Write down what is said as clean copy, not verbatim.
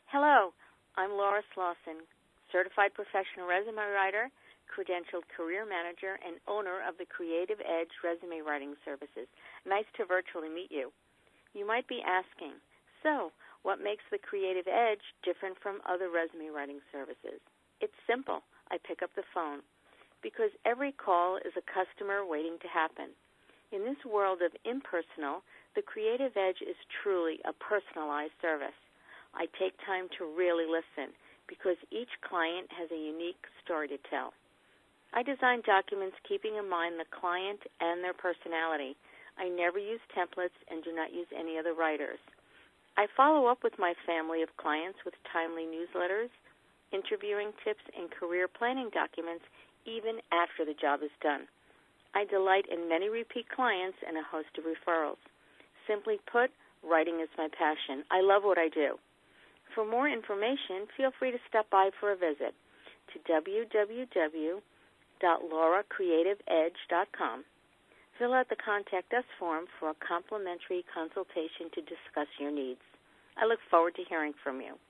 Hello, I'm Laura Slauson, certified professional resume writer, credentialed career manager, and owner of the Creative Edge resume writing services. Nice to virtually meet you. You might be asking, so what makes the Creative Edge different from other resume writing services? It's simple. I pick up the phone because every call is a customer waiting to happen. In this world of impersonal, the Creative Edge is truly a personalized service. I take time to really listen because each client has a unique story to tell. I design documents keeping in mind the client and their personality. I never use templates and do not use any other writers. I follow up with my family of clients with timely newsletters, interviewing tips, and career planning documents even after the job is done. I delight in many repeat clients and a host of referrals. Simply put, writing is my passion. I love what I do. For more information, feel free to stop by for a visit to www.lauracreativeedge.com. Fill out the Contact Us form for a complimentary consultation to discuss your needs. I look forward to hearing from you.